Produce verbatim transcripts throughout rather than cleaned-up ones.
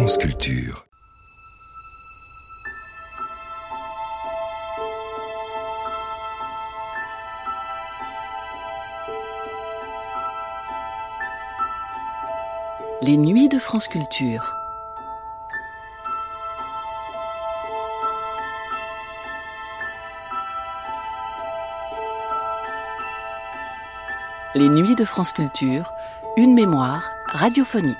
France Culture. Les nuits de France Culture. Les nuits de France Culture, une mémoire radiophonique.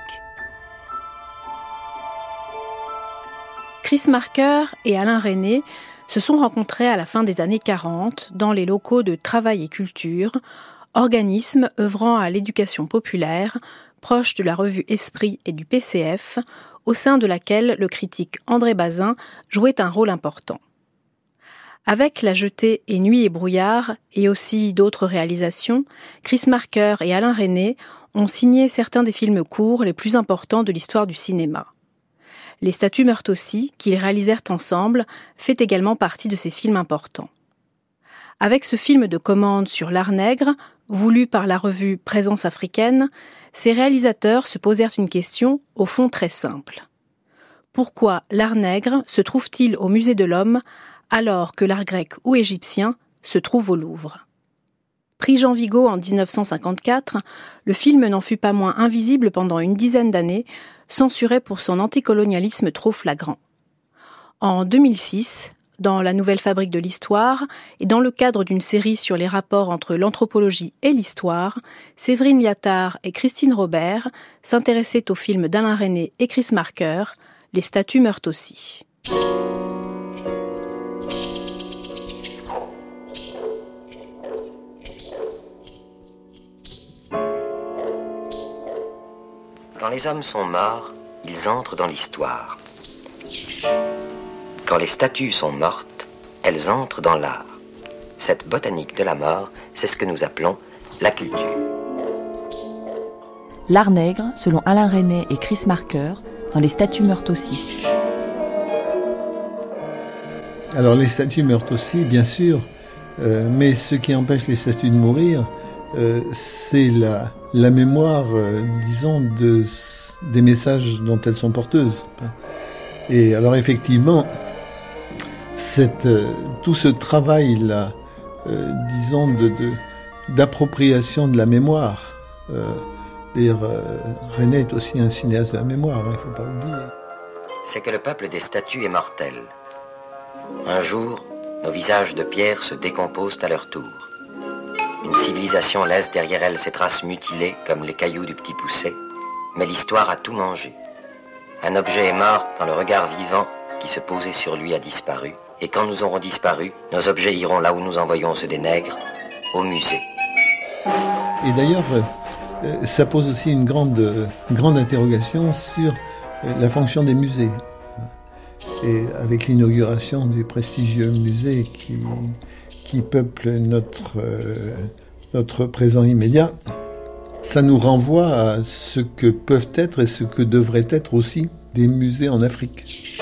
Chris Marker et Alain Resnais se sont rencontrés à la fin des années quarante dans les locaux de Travail et Culture, organisme œuvrant à l'éducation populaire, proche de la revue Esprit et du P C F, au sein de laquelle le critique André Bazin jouait un rôle important. Avec La Jetée et Nuit et brouillard, et aussi d'autres réalisations, Chris Marker et Alain Resnais ont signé certains des films courts les plus importants de l'histoire du cinéma. Les Statues meurent aussi, qu'ils réalisèrent ensemble, fait également partie de ces films importants. Avec ce film de commande sur l'art nègre, voulu par la revue Présence africaine, ces réalisateurs se posèrent une question au fond très simple. Pourquoi l'art nègre se trouve-t-il au Musée de l'Homme alors que l'art grec ou égyptien se trouve au Louvre? Prix Jean Vigo en dix-neuf cent cinquante-quatre, le film n'en fut pas moins invisible pendant une dizaine d'années, censuré pour son anticolonialisme trop flagrant. En deux mille six, dans La Nouvelle Fabrique de l'Histoire, et dans le cadre d'une série sur les rapports entre l'anthropologie et l'histoire, Séverine Liattard et Christine Robert s'intéressaient au film d'Alain Resnais et Chris Marker, Les Statues meurent aussi. Quand les hommes sont morts, ils entrent dans l'histoire. Quand les statues sont mortes, elles entrent dans l'art. Cette botanique de la mort, c'est ce que nous appelons la culture. L'art nègre, selon Alain Resnais et Chris Marker, dans Les Statues meurent aussi. Alors les statues meurent aussi, bien sûr, euh, mais ce qui empêche les statues de mourir, euh, c'est la, la mémoire, euh, disons, de, des messages dont elles sont porteuses. Et alors effectivement, cette, euh, tout ce travail-là, euh, disons, de, de, d'appropriation de la mémoire, euh, d'ailleurs, euh, Resnais est aussi un cinéaste de la mémoire, il hein, ne faut pas oublier. C'est que le peuple des statues est mortel. Un jour, nos visages de pierre se décomposent à leur tour. Une civilisation laisse derrière elle ses traces mutilées comme les cailloux du petit poucet, mais l'histoire a tout mangé. Un objet est mort quand le regard vivant qui se posait sur lui a disparu, et quand nous aurons disparu, nos objets iront là où nous envoyons ceux des nègres, au musée. Et d'ailleurs, ça pose aussi une grande, une grande interrogation sur la fonction des musées. Et avec l'inauguration du prestigieux musée qui, qui peuple notre, euh, notre présent immédiat, ça nous renvoie à ce que peuvent être et ce que devraient être aussi des musées en Afrique.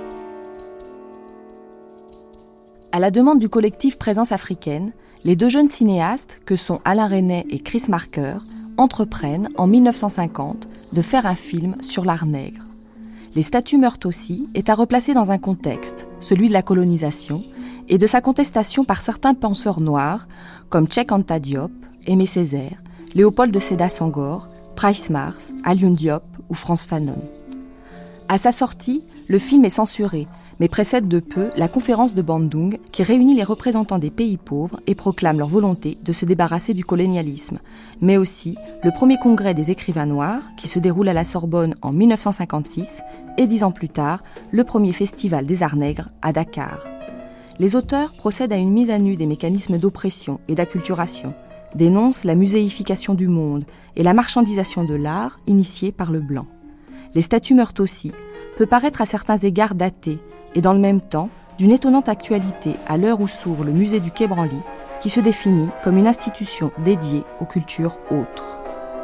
À la demande du collectif Présence africaine, les deux jeunes cinéastes, que sont Alain Resnais et Chris Marker, entreprennent, en dix-neuf cent cinquante, de faire un film sur l'art nègre. Les Statues meurent aussi est à replacer dans un contexte, celui de la colonisation, et de sa contestation par certains penseurs noirs, comme Cheikh Anta Diop, Aimé Césaire, Léopold de Sédar Senghor, Price Mars, Alioune Diop ou Frantz Fanon. À sa sortie, le film est censuré, mais précède de peu la conférence de Bandung qui réunit les représentants des pays pauvres et proclame leur volonté de se débarrasser du colonialisme, mais aussi le premier congrès des écrivains noirs qui se déroule à la Sorbonne en dix-neuf cent cinquante-six et dix ans plus tard, le premier festival des arts nègres à Dakar. Les auteurs procèdent à une mise à nu des mécanismes d'oppression et d'acculturation, dénoncent la muséification du monde et la marchandisation de l'art initiée par le blanc. Les Statues meurent aussi peut paraître à certains égards daté et dans le même temps d'une étonnante actualité à l'heure où s'ouvre le musée du Quai Branly, qui se définit comme une institution dédiée aux cultures autres.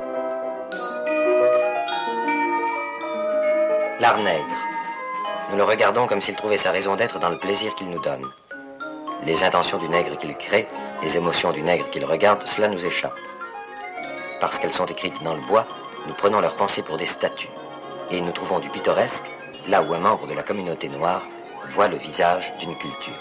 L'art nègre. Nous le regardons comme s'il trouvait sa raison d'être dans le plaisir qu'il nous donne. Les intentions du nègre qu'il crée, les émotions du nègre qu'il regarde, cela nous échappe. Parce qu'elles sont écrites dans le bois, nous prenons leurs pensées pour des statues. et nous trouvons du pittoresque là où un membre de la communauté noire voit le visage d'une culture.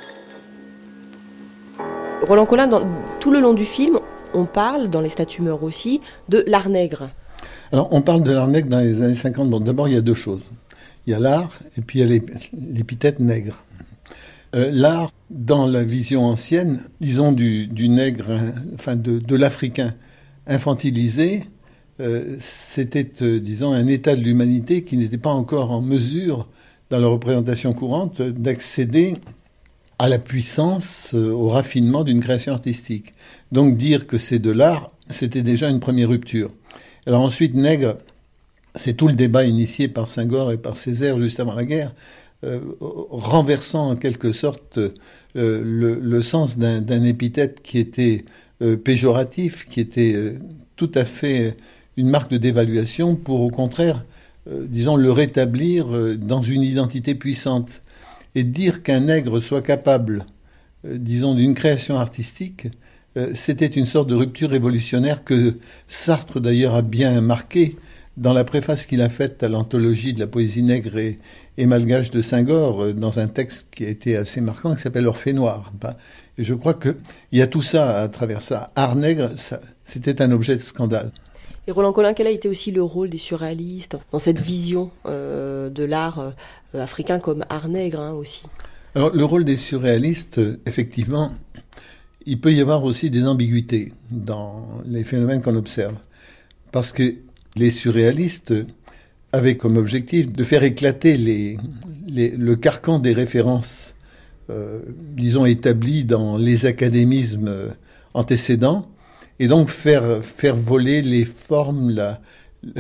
Roland Colin, dans, tout le long du film, on parle, dans Les statues meurent aussi, de l'art nègre. Alors, on parle de l'art nègre dans les années cinquante. Bon, d'abord, il y a deux choses. Il y a l'art et puis il y a l'épithète nègre. Euh, l'art, dans la vision ancienne, disons du, du nègre, enfin de, de l'Africain infantilisé, euh, c'était, euh, disons, un état de l'humanité qui n'était pas encore en mesure, dans la représentation courante, d'accéder à la puissance, euh, au raffinement d'une création artistique. Donc dire que c'est de l'art, c'était déjà une première rupture. Alors ensuite, nègre, c'est tout le débat initié par Senghor et par Césaire juste avant la guerre, euh, renversant en quelque sorte euh, le, le sens d'un, d'un épithète qui était euh, péjoratif, qui était euh, tout à fait une marque de dévaluation pour au contraire, euh, disons, le rétablir euh, dans une identité puissante. Et dire qu'un nègre soit capable, euh, disons, d'une création artistique, euh, c'était une sorte de rupture révolutionnaire que Sartre d'ailleurs a bien marqué dans la préface qu'il a faite à l'anthologie de la poésie nègre et, et malgache de Senghor, euh, dans un texte qui a été assez marquant, qui s'appelle Orphée noir. Et je crois qu'il y a tout ça à travers ça. Art nègre, ça, c'était un objet de scandale. Et Roland Colin, quel a été aussi le rôle des surréalistes dans cette vision euh, de l'art euh, africain comme art nègre hein, aussi? Alors, le rôle des surréalistes, effectivement, il peut y avoir aussi des ambiguïtés dans les phénomènes qu'on observe. Parce que les surréalistes avaient comme objectif de faire éclater les, les, le carcan des références, euh, disons, établies dans les académismes antécédents, et donc faire, faire voler les formes, la, la,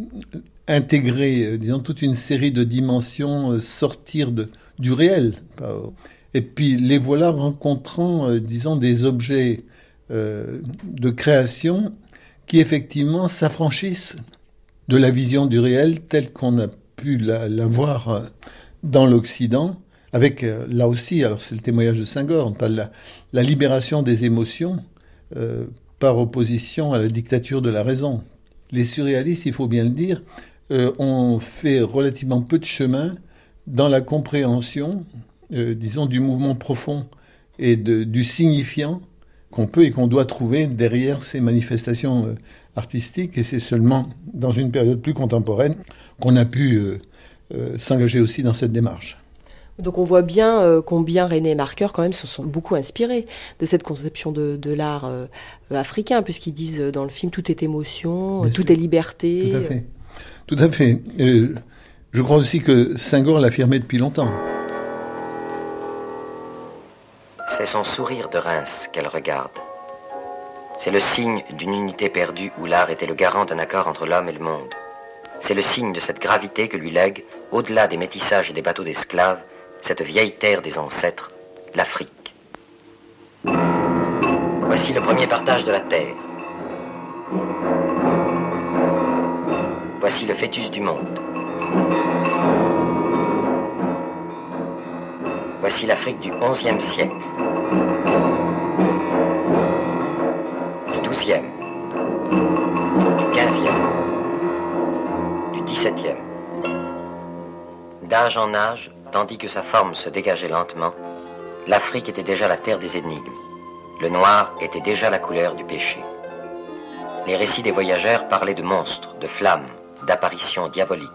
intégrer, disons, toute une série de dimensions, sortir de, du réel. Et puis les voilà rencontrant, disons, des objets euh, de création qui effectivement s'affranchissent de la vision du réel telle qu'on a pu la, la voir dans l'Occident, avec là aussi, alors c'est le témoignage de Senghor, la, la libération des émotions, euh, par opposition à la dictature de la raison. Les surréalistes, il faut bien le dire, euh, ont fait relativement peu de chemin dans la compréhension, euh, disons, du mouvement profond et de, du signifiant qu'on peut et qu'on doit trouver derrière ces manifestations euh, artistiques. Et c'est seulement dans une période plus contemporaine qu'on a pu euh, euh, s'engager aussi dans cette démarche. Donc on voit bien euh, combien René et Marqueur quand même se sont beaucoup inspirés de cette conception de, de l'art euh, africain, puisqu'ils disent dans le film tout est émotion, bien tout sûr. Est liberté. Tout à fait. Tout à fait. Euh, je crois aussi que Senghor l'affirmait depuis longtemps. C'est son sourire de Reims qu'elle regarde. C'est le signe d'une unité perdue où l'art était le garant d'un accord entre l'homme et le monde. C'est le signe de cette gravité que lui lègue, au-delà des métissages et des bateaux d'esclaves, cette vieille terre des ancêtres, l'Afrique. Voici le premier partage de la terre. Voici le fœtus du monde. Voici l'Afrique du onzième siècle, du douzième, du quinzième, du dix-septième. D'âge en âge, tandis que sa forme se dégageait lentement, l'Afrique était déjà la terre des énigmes. Le noir était déjà la couleur du péché. Les récits des voyageurs parlaient de monstres, de flammes, d'apparitions diaboliques.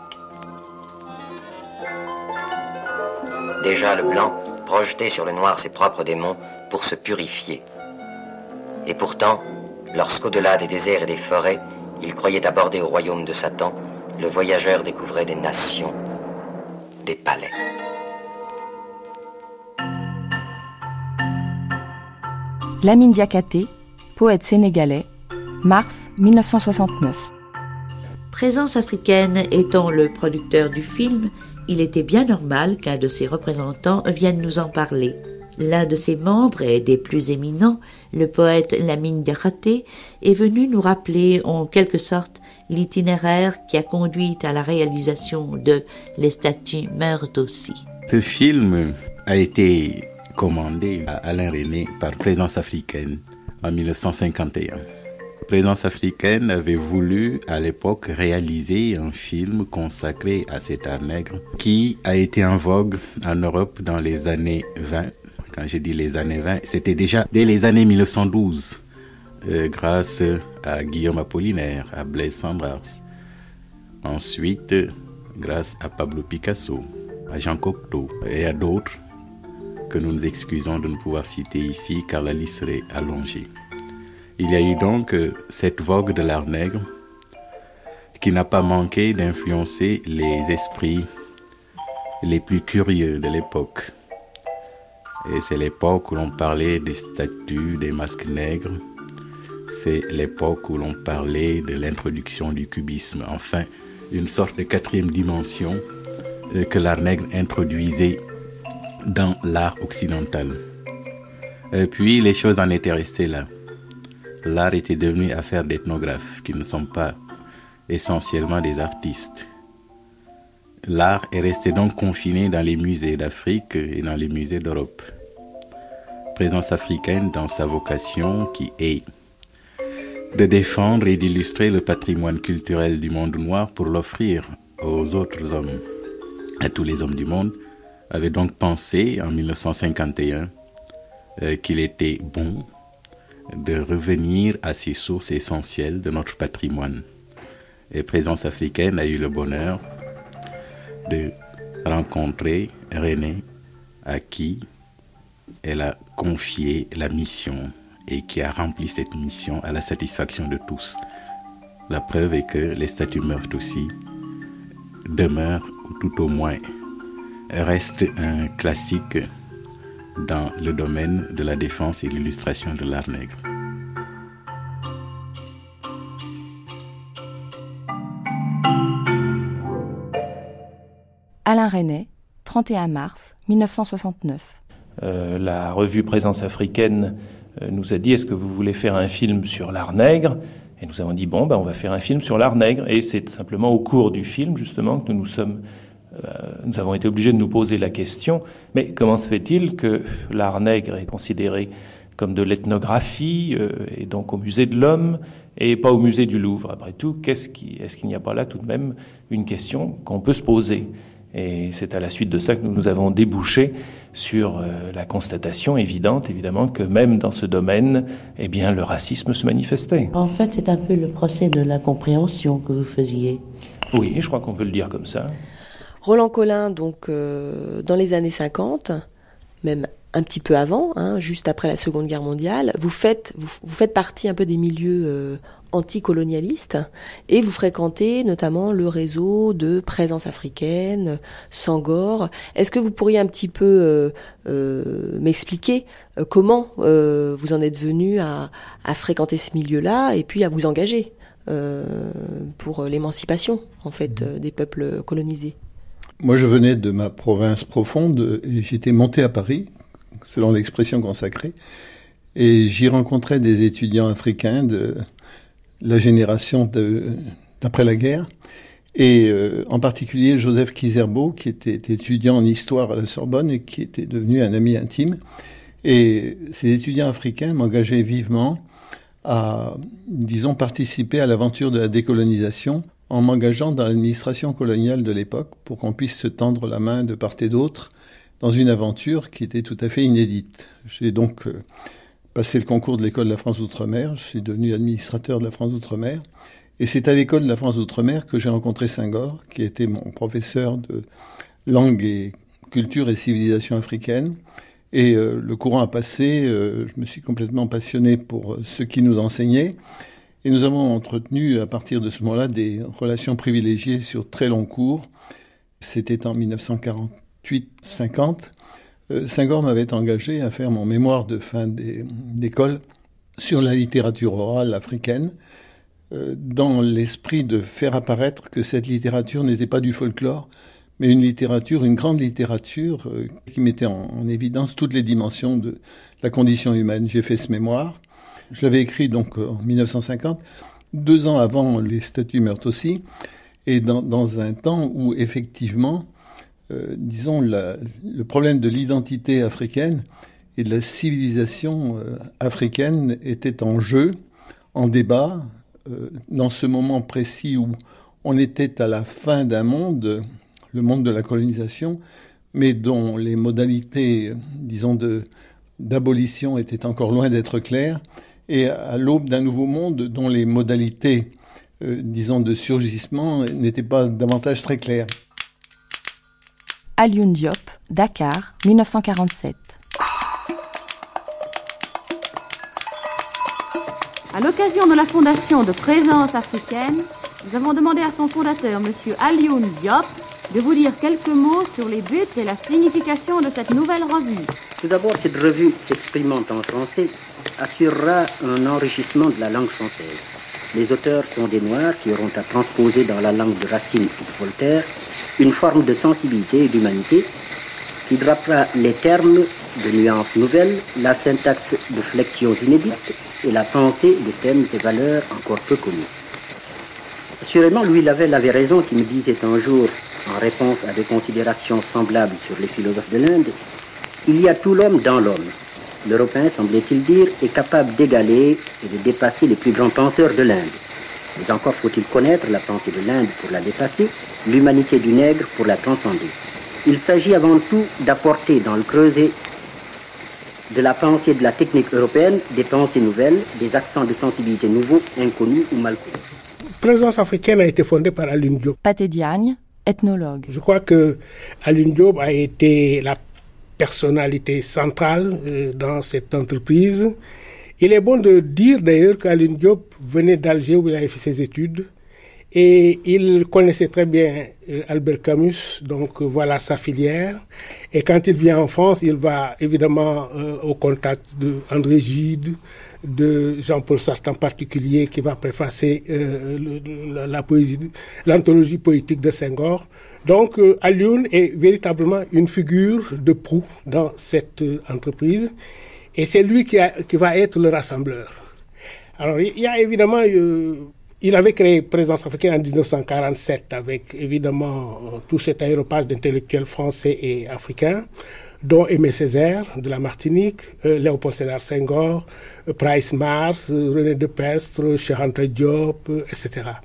Déjà le blanc projetait sur le noir ses propres démons pour se purifier. Et pourtant, lorsqu'au-delà des déserts et des forêts, il croyait aborder au royaume de Satan, le voyageur découvrait des nations, des palais. Lamine Diakhaté, poète sénégalais, mars mille neuf cent soixante-neuf. Présence africaine étant le producteur du film, il était bien normal qu'un de ses représentants vienne nous en parler. L'un de ses membres et des plus éminents, le poète Lamine Diakhaté, est venu nous rappeler en quelque sorte l'itinéraire qui a conduit à la réalisation de « Les statues meurent aussi ». Ce film a été commandé à Alain René par Présence africaine en mille neuf cent cinquante et un. Présence africaine avait voulu à l'époque réaliser un film consacré à cet art nègre qui a été en vogue en Europe dans les années vingt. Quand je dis les années vingt, c'était déjà dès les années mille neuf cent douze, euh, grâce à Guillaume Apollinaire, à Blaise Cendrars. Ensuite, grâce à Pablo Picasso, à Jean Cocteau et à d'autres que nous nous excusons de ne pouvoir citer ici car la liste serait allongée. Il y a eu donc euh, cette vogue de l'art nègre qui n'a pas manqué d'influencer les esprits les plus curieux de l'époque. Et c'est l'époque où l'on parlait des statues, des masques nègres. C'est l'époque où l'on parlait de l'introduction du cubisme. Enfin, une sorte de quatrième dimension euh, que l'art nègre introduisait dans l'art occidental. Et puis, les choses en étaient restées là. L'art était devenu affaire d'ethnographes qui ne sont pas essentiellement des artistes. L'art est resté donc confiné dans les musées d'Afrique et dans les musées d'Europe. Présence africaine dans sa vocation qui est de défendre et d'illustrer le patrimoine culturel du monde noir pour l'offrir aux autres hommes, à tous les hommes du monde, avait donc pensé en mille neuf cent cinquante et un euh, qu'il était bon de revenir à ces sources essentielles de notre patrimoine. Et Présence africaine a eu le bonheur de rencontrer René, à qui elle a confié la mission et qui a rempli cette mission à la satisfaction de tous. La preuve est que les statues Meurthe-aussi demeurent, ou tout au moins restent un classique dans le domaine de la défense et de l'illustration de l'art nègre. Alain Resnais, trente et un mars mille neuf cent soixante-neuf. Euh, la revue Présence africaine euh, nous a dit « Est-ce que vous voulez faire un film sur l'art nègre ?» Et nous avons dit « Bon, ben, on va faire un film sur l'art nègre. » Et c'est simplement au cours du film, justement, que nous nous sommes... Euh, nous avons été obligés de nous poser la question « Mais comment se fait-il que l'art nègre est considéré comme de l'ethnographie, euh, et donc au musée de l'homme, et pas au musée du Louvre ? Après tout, qu'est-ce qui, est-ce qu'il n'y a pas là tout de même une question qu'on peut se poser ?» Et c'est à la suite de ça que nous nous avons débouché sur euh, la constatation évidente, évidemment, que même dans ce domaine, eh bien, le racisme se manifestait. En fait, c'est un peu le procès de l'incompréhension que vous faisiez. Oui, je crois qu'on peut le dire comme ça. Roland Collin, donc, euh, dans les années cinquante, même un petit peu avant, hein, juste après la Seconde Guerre mondiale, vous faites, vous, vous faites partie un peu des milieux euh, anticolonialistes et vous fréquentez notamment le réseau de Présence africaine, Sangor. Est-ce que vous pourriez un petit peu euh, euh, m'expliquer euh, comment euh, vous en êtes venu à, à fréquenter ce milieu-là et puis à vous engager euh, pour l'émancipation en fait euh, des peuples colonisés? Moi, je venais de ma province profonde et j'étais monté à Paris, selon l'expression consacrée, et j'y rencontrais des étudiants africains de la génération de, d'après la guerre, et euh, en particulier Joseph Kizerbo, qui était étudiant en histoire à la Sorbonne et qui était devenu un ami intime. Et ces étudiants africains m'engageaient vivement à, disons, participer à l'aventure de la décolonisation en m'engageant dans l'administration coloniale de l'époque pour qu'on puisse se tendre la main de part et d'autre dans une aventure qui était tout à fait inédite. J'ai donc euh, passé le concours de l'école de la France d'Outre-mer, je suis devenu administrateur de la France d'Outre-mer, et c'est à l'école de la France d'Outre-mer que j'ai rencontré Senghor, qui était mon professeur de langue et culture et civilisation africaine. Et euh, le courant a passé, euh, je me suis complètement passionné pour ce qu'il nous enseignait, et nous avons entretenu à partir de ce moment-là des relations privilégiées sur très long cours. C'était en dix-neuf cent quarante-huit cinquante. Euh, Senghor m'avait engagé à faire mon mémoire de fin des, d'école sur la littérature orale africaine, euh, dans l'esprit de faire apparaître que cette littérature n'était pas du folklore, mais une littérature, une grande littérature euh, qui mettait en, en évidence toutes les dimensions de la condition humaine. J'ai fait ce mémoire. Je l'avais écrit donc en dix-neuf cent cinquante, deux ans avant les statues Meurthe-aussi, et dans, dans un temps où effectivement, euh, disons, la, le problème de l'identité africaine et de la civilisation euh, africaine était en jeu, en débat, euh, dans ce moment précis où on était à la fin d'un monde, le monde de la colonisation, mais dont les modalités, disons, de, d'abolition étaient encore loin d'être claires, et à l'aube d'un nouveau monde dont les modalités, euh, disons, de surgissement n'étaient pas davantage très claires. Alioune Diop, Dakar, dix-neuf cent quarante-sept. À l'occasion de la fondation de Présence africaine, nous avons demandé à son fondateur, M. Alioune Diop, de vous dire quelques mots sur les buts et la signification de cette nouvelle revue. Tout d'abord, cette revue s'exprimant en français assurera un enrichissement de la langue française. Les auteurs sont des Noirs qui auront à transposer dans la langue de Racine ou de Voltaire une forme de sensibilité et d'humanité qui drapera les termes de nuances nouvelles, la syntaxe de flexions inédites et la pensée de thèmes et valeurs encore peu connus. Assurément, Louis Lavelle avait raison qui me disait un jour, en réponse à des considérations semblables sur les philosophes de l'Inde, il y a tout l'homme dans l'homme. L'Européen, semblait-il dire, est capable d'égaler et de dépasser les plus grands penseurs de l'Inde. Mais encore faut-il connaître la pensée de l'Inde pour la dépasser, l'humanité du nègre pour la transcender. Il s'agit avant tout d'apporter dans le creuset de la pensée de la technique européenne des pensées nouvelles, des accents de sensibilité nouveaux, inconnus ou mal connus. Présence africaine a été fondée par Alioune Diop. Pathé Diagne, ethnologue. Je crois que Alioune Diop a été la personnalité centrale euh, dans cette entreprise. Il est bon de dire d'ailleurs qu'Alioune Diop venait d'Alger où il avait fait ses études et il connaissait très bien euh, Albert Camus, donc euh, voilà sa filière. Et quand il vient en France, il va évidemment euh, au contact d'André Gide, de Jean-Paul Sartre en particulier, qui va préfacer euh, le, la, la poésie, l'anthologie poétique de Senghor. Donc, euh, Alioune est véritablement une figure de proue dans cette euh, entreprise, et c'est lui qui, a, qui va être le rassembleur. Alors, il y a évidemment, euh, il avait créé Présence africaine en dix-neuf cent quarante-sept avec évidemment euh, tout cet aéropage d'intellectuels français et africains, dont Aimé Césaire de la Martinique, euh, Léopold Sédar Senghor, euh, Price Mars, euh, René Depestre, Cheikh Anta Diop, euh, et cetera.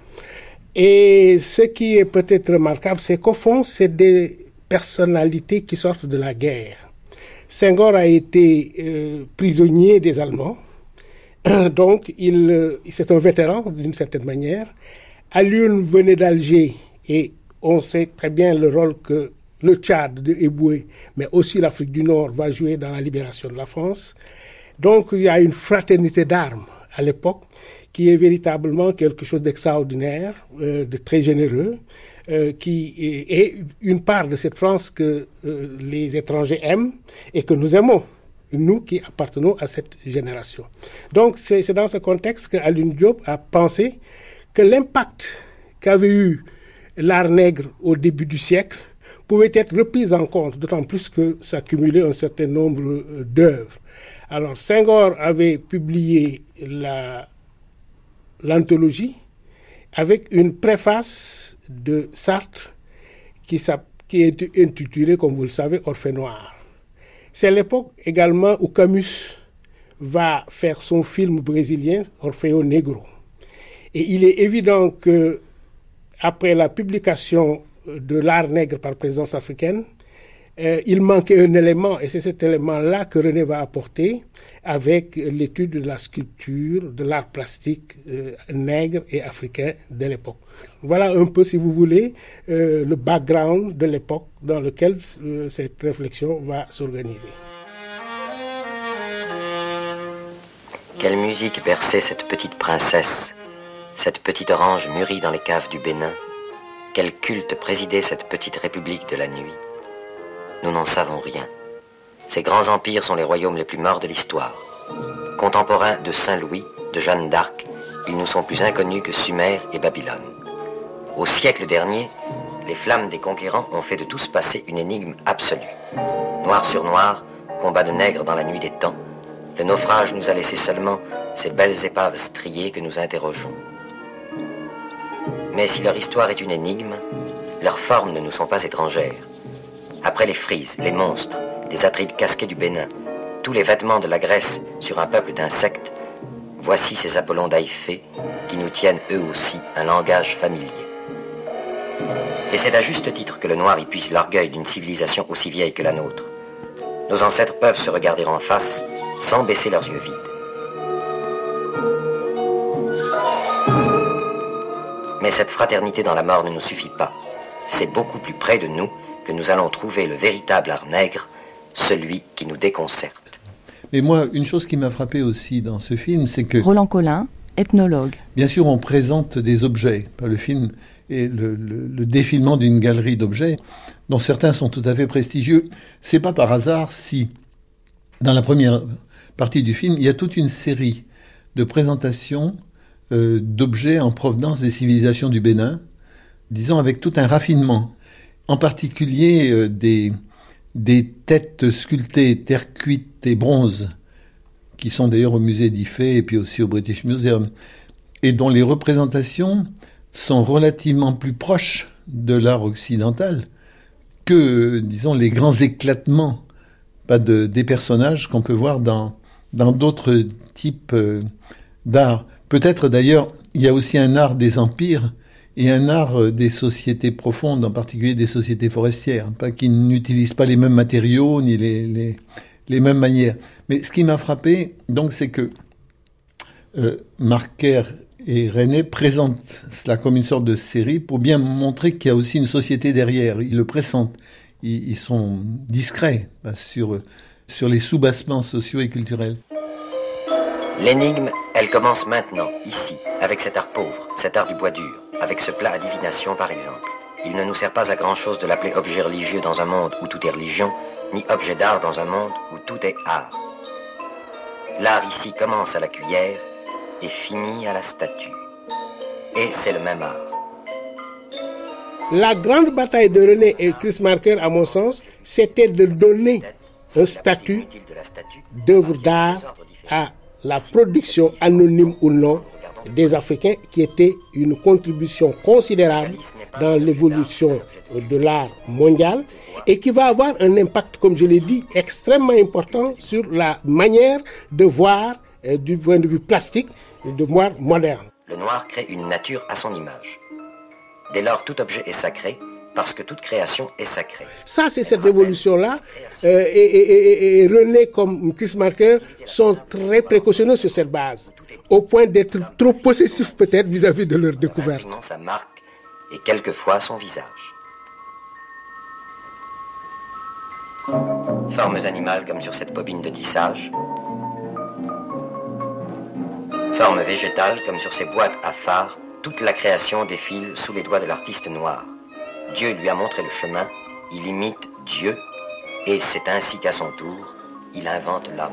Et ce qui est peut-être remarquable, c'est qu'au fond, c'est des personnalités qui sortent de la guerre. Senghor a été euh, prisonnier des Allemands, donc il, euh, c'est un vétéran d'une certaine manière. Alioune venait d'Alger et on sait très bien le rôle que le Tchad de Eboué, mais aussi l'Afrique du Nord va jouer dans la libération de la France. Donc il y a une fraternité d'armes à l'époque qui est véritablement quelque chose d'extraordinaire, euh, de très généreux, euh, qui est, est une part de cette France que euh, les étrangers aiment et que nous aimons, nous qui appartenons à cette génération. Donc c'est, c'est dans ce contexte qu'Alioune Diop a pensé que l'impact qu'avait eu l'art nègre au début du siècle pouvait être repris en compte, d'autant plus que ça cumulait un certain nombre d'œuvres. Alors Senghor avait publié la, l'anthologie avec une préface de Sartre qui, qui est intitulée, comme vous le savez, Orphée noire. C'est l'époque également où Camus va faire son film brésilien Orfeo Negro. Et il est évident que après la publication de l'art nègre par Présence africaine, euh, il manquait un élément, et c'est cet élément-là que René va apporter avec l'étude de la sculpture, de l'art plastique euh, nègre et africain de l'époque. Voilà un peu, si vous voulez, euh, le background de l'époque dans lequel euh, cette réflexion va s'organiser. Quelle musique berçait cette petite princesse, cette petite orange mûrie dans les caves du Bénin? Quel culte présidait cette petite république de la nuit? Nous n'en savons rien. Ces grands empires sont les royaumes les plus morts de l'histoire. Contemporains de Saint-Louis, de Jeanne d'Arc, ils nous sont plus inconnus que Sumer et Babylone. Au siècle dernier, les flammes des conquérants ont fait de tout ce passé une énigme absolue. Noir sur noir, combat de nègres dans la nuit des temps, le naufrage nous a laissé seulement ces belles épaves striées que nous interrogeons. Mais si leur histoire est une énigme, leurs formes ne nous sont pas étrangères. Après les frises, les monstres, les atrides casqués du Bénin, tous les vêtements de la Grèce sur un peuple d'insectes, voici ces Apollons d'Aïphé qui nous tiennent eux aussi un langage familier. Et c'est à juste titre que le noir y puise l'orgueil d'une civilisation aussi vieille que la nôtre. Nos ancêtres peuvent se regarder en face sans baisser leurs yeux vides. Mais cette fraternité dans la mort ne nous suffit pas. C'est beaucoup plus près de nous que nous allons trouver le véritable art nègre, celui qui nous déconcerte. Mais moi, une chose qui m'a frappé aussi dans ce film, c'est que... Roland Collin, ethnologue. Bien sûr, on présente des objets. Le film est le, le, le défilement d'une galerie d'objets, dont certains sont tout à fait prestigieux. C'est pas par hasard si, dans la première partie du film, il y a toute une série de présentations euh, d'objets en provenance des civilisations du Bénin, disons avec tout un raffinement. En particulier euh, des, des têtes sculptées, terre cuite et bronze, qui sont d'ailleurs au musée d'Ifé et puis aussi au British Museum, et dont les représentations sont relativement plus proches de l'art occidental que, disons, les grands éclatements pas de, des personnages qu'on peut voir dans, dans d'autres types euh, d'art. Peut-être d'ailleurs, il y a aussi un art des empires et un art des sociétés profondes, en particulier des sociétés forestières, pas qui n'utilisent pas les mêmes matériaux ni les, les, les mêmes manières. Mais ce qui m'a frappé, donc, c'est que euh, Marker et René présentent cela comme une sorte de série pour bien montrer qu'il y a aussi une société derrière. Ils le pressentent. Ils, ils sont discrets bah, sur, sur les soubassements sociaux et culturels. L'énigme, elle commence maintenant, ici, avec cet art pauvre, cet art du bois dur, avec ce plat à divination par exemple. Il ne nous sert pas à grand-chose de l'appeler objet religieux dans un monde où tout est religion, ni objet d'art dans un monde où tout est art. L'art ici commence à la cuillère et finit à la statue. Et c'est le même art. La grande bataille de René et Chris Marker, à mon sens, c'était de donner un statut d'œuvre d'art à la production anonyme ou non des Africains, qui était une contribution considérable dans l'évolution de l'art mondial et qui va avoir un impact, comme je l'ai dit, extrêmement important sur la manière de voir, euh, du point de vue plastique, de voir moderne. Le noir crée une nature à son image. Dès lors, tout objet est sacré, parce que toute création est sacrée. Ça, c'est cette évolution-là. Euh, et, et, et, et René, comme Chris Marker, sont très précautionneux sur cette base, au point d'être trop possessifs peut-être vis-à-vis de leur découverte. Sa marque et quelquefois son visage. Formes animales comme sur cette bobine de tissage. Formes végétales comme sur ces boîtes à phares. Toute la création défile sous les doigts de l'artiste noir. Dieu lui a montré le chemin, il imite Dieu, et c'est ainsi qu'à son tour, il invente l'homme.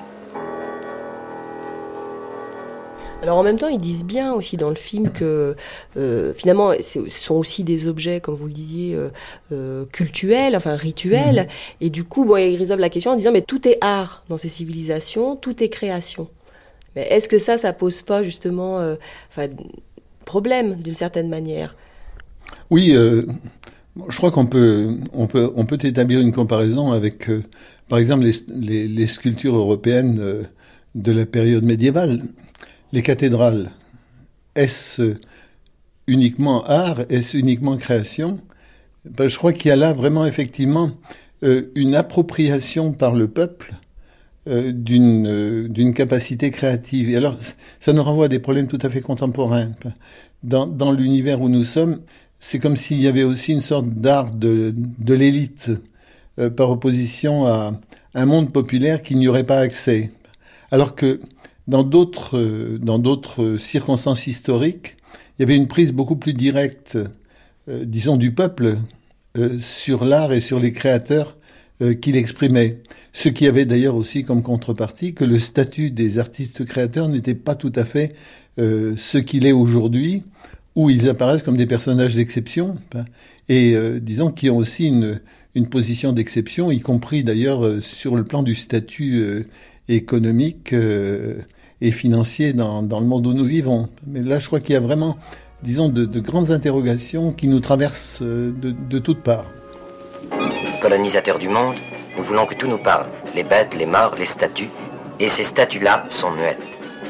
Alors en même temps, ils disent bien aussi dans le film que euh, finalement, ce sont aussi des objets, comme vous le disiez, euh, euh, cultuels, enfin rituels, mmh. Et du coup, bon, ils résolvent la question en disant, mais tout est art dans ces civilisations, tout est création. Mais est-ce que ça, ça pose pas justement euh, enfin, problème d'une certaine manière ? Oui, euh, je crois qu'on peut, on peut, on peut établir une comparaison avec, euh, par exemple, les, les, les sculptures européennes euh, de la période médiévale. Les cathédrales, est-ce uniquement art, est-ce uniquement création ? Ben, je crois qu'il y a là vraiment effectivement euh, une appropriation par le peuple euh, d'une, euh, d'une capacité créative. Et alors, ça nous renvoie à des problèmes tout à fait contemporains. Dans, dans l'univers où nous sommes, c'est comme s'il y avait aussi une sorte d'art de, de l'élite euh, par opposition à un monde populaire qui n'y aurait pas accès. Alors que dans d'autres, euh, dans d'autres circonstances historiques, il y avait une prise beaucoup plus directe, euh, disons, du peuple euh, sur l'art et sur les créateurs euh, qu'il exprimait. Ce qui avait d'ailleurs aussi comme contrepartie que le statut des artistes créateurs n'était pas tout à fait euh, ce qu'il est aujourd'hui, où ils apparaissent comme des personnages d'exception, et euh, disons qui ont aussi une, une position d'exception, y compris d'ailleurs euh, sur le plan du statut euh, économique euh, et financier dans, dans le monde où nous vivons. Mais là, je crois qu'il y a vraiment, disons, de, de grandes interrogations qui nous traversent euh, de, de toutes parts. Colonisateurs du monde, nous voulons que tout nous parle, les bêtes, les morts, les statues, et ces statues-là sont muettes.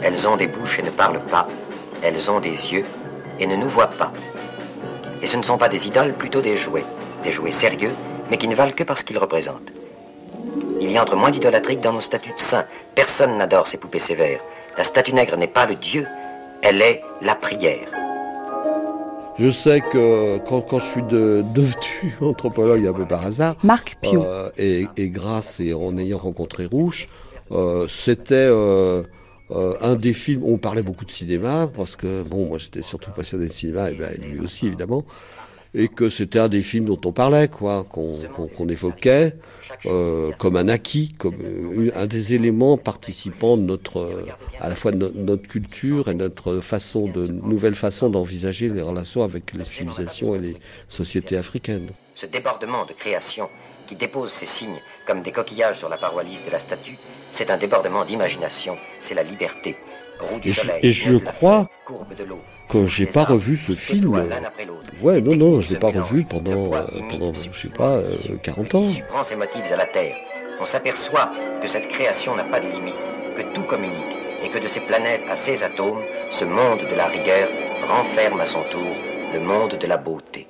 Elles ont des bouches et ne parlent pas. Elles ont des yeux et ne nous voient pas. Et ce ne sont pas des idoles, plutôt des jouets. Des jouets sérieux, mais qui ne valent que parce qu'ils représentent. Il y entre moins d'idolâtrie que dans nos statues de saints. Personne n'adore ces poupées sévères. La statue nègre n'est pas le Dieu, elle est la prière. Je sais que quand, quand je suis de, devenu anthropologue un peu par hasard, Marc Piot, euh, et, et grâce et en ayant rencontré Rouch, euh, c'était euh, euh, un des films où on parlait beaucoup de cinéma, parce que bon, moi j'étais surtout passionné de cinéma, et ben lui aussi évidemment, et que c'était un des films dont on parlait, quoi, qu'on, qu'on, qu'on évoquait euh, comme un acquis, comme euh, un des éléments participants de notre, euh, à la fois de no- notre culture et notre façon de nouvelle façon d'envisager les relations avec les civilisations et les sociétés africaines. Ce débordement de création qui dépose ses signes comme des coquillages sur la paroi lisse de la statue, c'est un débordement d'imagination, c'est la liberté. Roue du Et je, soleil, et je crois courbe de l'eau. que j'ai pas revu ce film. Ouais, non, non, je l'ai pas revu pendant, euh, pendant, je sais pas, euh, quarante ans. Qui prend ses motifs à la terre. On s'aperçoit que cette création n'a pas de limite, que tout communique, et que de ces planètes à ces atomes, ce monde de la rigueur renferme à son tour le monde de la beauté.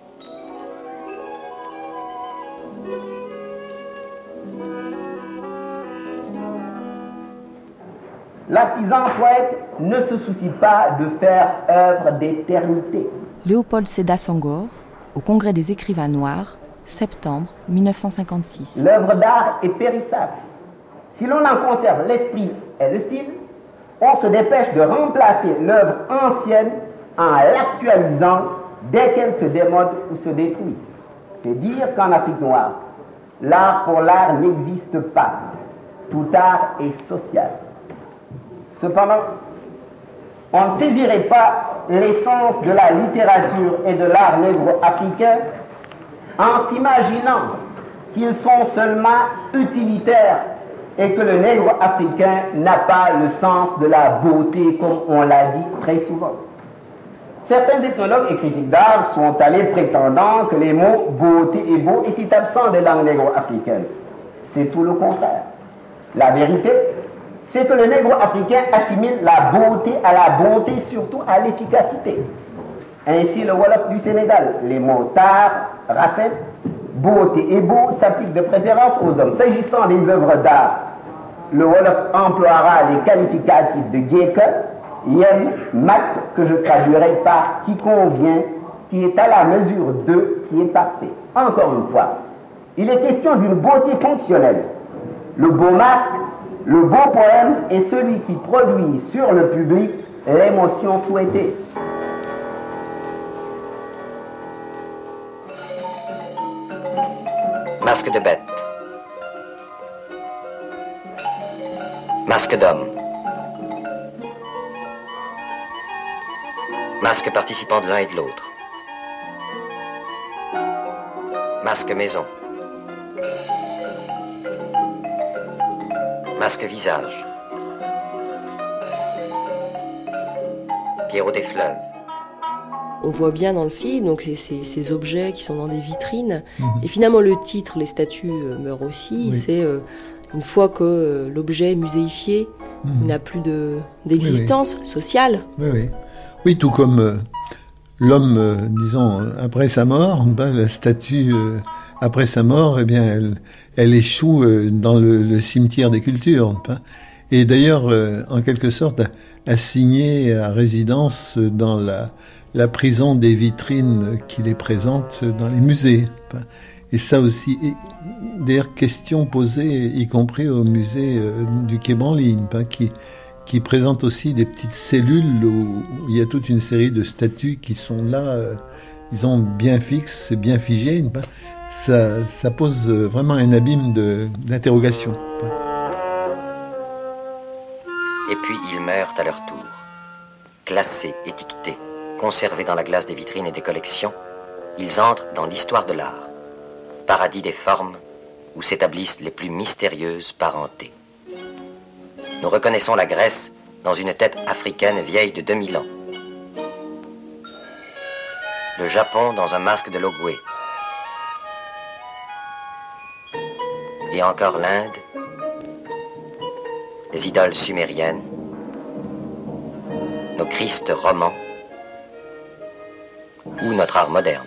L'artisan poète ne se soucie pas de faire œuvre d'éternité. Léopold Sédar Senghor, au Congrès des écrivains noirs, septembre mille neuf cent cinquante-six. L'œuvre d'art est périssable. Si l'on en conserve l'esprit et le style, on se dépêche de remplacer l'œuvre ancienne en l'actualisant dès qu'elle se démode ou se détruit. C'est dire qu'en Afrique noire, l'art pour l'art n'existe pas. Tout art est social. Cependant, on ne saisirait pas l'essence de la littérature et de l'art négro-africain en s'imaginant qu'ils sont seulement utilitaires et que le négro-africain n'a pas le sens de la beauté, comme on l'a dit très souvent. Certains ethnologues et critiques d'art sont allés prétendant que les mots beauté et beau étaient absents des langues négro-africaines. C'est tout le contraire. La vérité, c'est que le négro-africain assimile la beauté à la bonté, surtout à l'efficacité. Ainsi, le Wolof du Sénégal, les mots tard, rafet, beauté et beau s'appliquent de préférence aux hommes. S'agissant des œuvres d'art, le Wolof emploiera les qualificatifs de Gieka, Yem, Mat, que je traduirai par qui convient, qui est à la mesure de, qui est parfait. Encore une fois, il est question d'une beauté fonctionnelle. Le beau masque, le beau poème est celui qui produit sur le public l'émotion souhaitée. Masque de bête. Masque d'homme. Masque participant de l'un et de l'autre. Masque maison. Masque visage. Pierrot des fleuves. On voit bien dans le film donc c'est ces, ces objets qui sont dans des vitrines. Mmh. Et finalement, le titre, les statues euh, meurent aussi, oui. c'est euh, une fois que euh, l'objet est muséifié, mmh. il n'a plus de, d'existence oui, oui. sociale. Oui, oui. Oui, tout comme euh, l'homme, euh, disons, après sa mort, ben, la statue, euh, après sa mort, eh bien, elle, elle échoue euh, dans le, le cimetière des cultures. Ben. Et d'ailleurs, euh, en quelque sorte, assignée à résidence dans la, la prison des vitrines qui les présente dans les musées. Ben. Et ça aussi, et, d'ailleurs, question posée, y compris au musée euh, du Quai Branly, ben, qui... qui présente aussi des petites cellules où il y a toute une série de statues qui sont là, euh, disons, bien fixes et bien figées. Ça, ça pose vraiment un abîme de, d'interrogation. Et puis ils meurent à leur tour. Classés, étiquetés, conservés dans la glace des vitrines et des collections, ils entrent dans l'histoire de l'art, paradis des formes où s'établissent les plus mystérieuses parentés. Nous reconnaissons la Grèce dans une tête africaine vieille de deux mille ans. Le Japon dans un masque de l'Ogooué. Et encore l'Inde, les idoles sumériennes, Christ roman ou notre art moderne.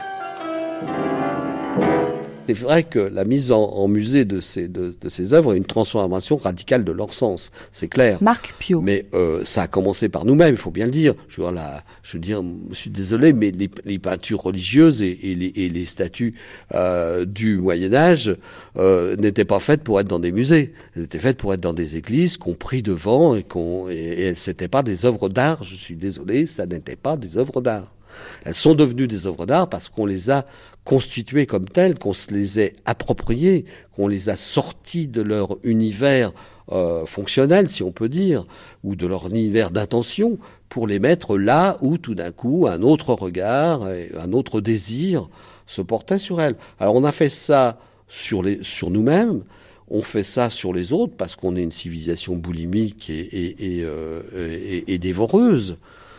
C'est vrai que la mise en, en musée de ces, de, de ces œuvres est une transformation radicale de leur sens, c'est clair. Marc Piot. Mais euh, ça a commencé par nous-mêmes, il faut bien le dire. Je veux dire, la, je veux dire, je suis désolé, mais les, les peintures religieuses et, et, les, et les statues euh, du Moyen-Âge euh, n'étaient pas faites pour être dans des musées. Elles étaient faites pour être dans des églises qu'on prie devant et qu'on et, et c'était pas des œuvres d'art. Je suis désolé, ça n'était pas des œuvres d'art. Elles sont devenues des œuvres d'art parce qu'on les a constituées comme telles, qu'on se les ait appropriées, qu'on les a sorties de leur univers euh, fonctionnel, si on peut dire, ou de leur univers d'intention, pour les mettre là où tout d'un coup un autre regard, et un autre désir se portait sur elles. Alors on a fait ça sur, les, sur nous-mêmes, on fait ça sur les autres parce qu'on est une civilisation boulimique et, et, et, euh, et, et dévoreuse.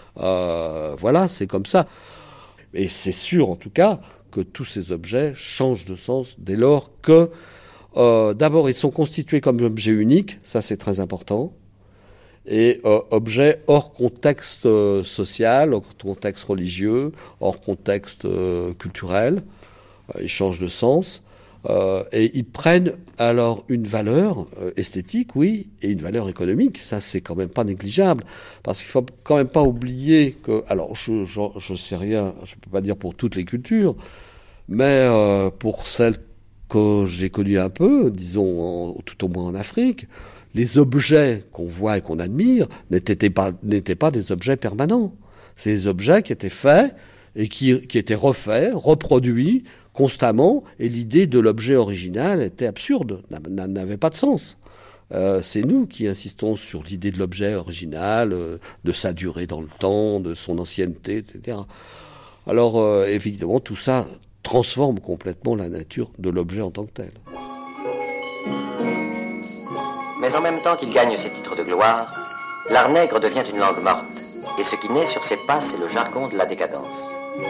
Euh, voilà, c'est comme ça. Et c'est sûr, en tout cas, que tous ces objets changent de sens dès lors que, euh, d'abord, ils sont constitués comme objets uniques, ça c'est très important, et euh, objets hors contexte euh, social, hors contexte religieux, hors contexte euh, culturel, euh, ils changent de sens. Euh, et ils prennent alors une valeur euh, esthétique, oui, et une valeur économique. Ça, c'est quand même pas négligeable, parce qu'il faut quand même pas oublier que, alors, je, je, je sais rien, je peux pas dire pour toutes les cultures, mais euh, pour celles que j'ai connues un peu, disons en, tout au moins en Afrique, les objets qu'on voit et qu'on admire n'étaient pas, n'étaient pas des objets permanents. C'est des objets qui étaient faits et qui, qui étaient refaits, reproduits constamment, et l'idée de l'objet original était absurde, n'avait pas de sens. Euh, c'est nous qui insistons sur l'idée de l'objet original, euh, de sa durée dans le temps, de son ancienneté, et cetera. Alors, euh, évidemment, tout ça transforme complètement la nature de l'objet en tant que tel. Mais en même temps qu'il gagne ses titres de gloire, l'art nègre devient une langue morte, et ce qui naît sur ses pas, c'est le jargon de la décadence.